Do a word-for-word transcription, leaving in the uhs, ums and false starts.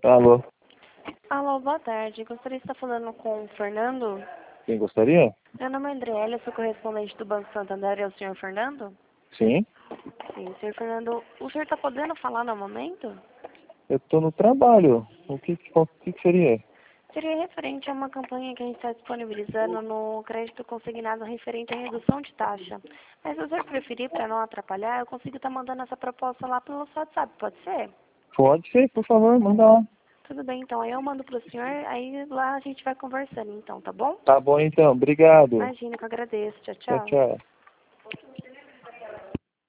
Alô, Alô, boa tarde. Gostaria de estar falando com o Fernando. quem gostaria? Meu nome é Andriela, sou correspondente do Banco Santander. É o senhor Fernando? Sim, Sim, senhor Fernando. O senhor está podendo falar no momento? eu tô no trabalho. O que, que, qual- que, que seria? Seria referente a uma campanha que a gente está disponibilizando no crédito consignado referente à redução de taxa. Mas se o senhor preferir, para não atrapalhar, eu consigo estar mandando essa proposta lá pelo WhatsApp, pode ser? Pode ser, por favor, manda lá. Tudo bem, então. Aí eu mando para o senhor, aí lá a gente vai conversando, então, tá bom? Tá bom então, obrigado. Imagina que eu agradeço. Tchau, Tchau, tchau. tchau.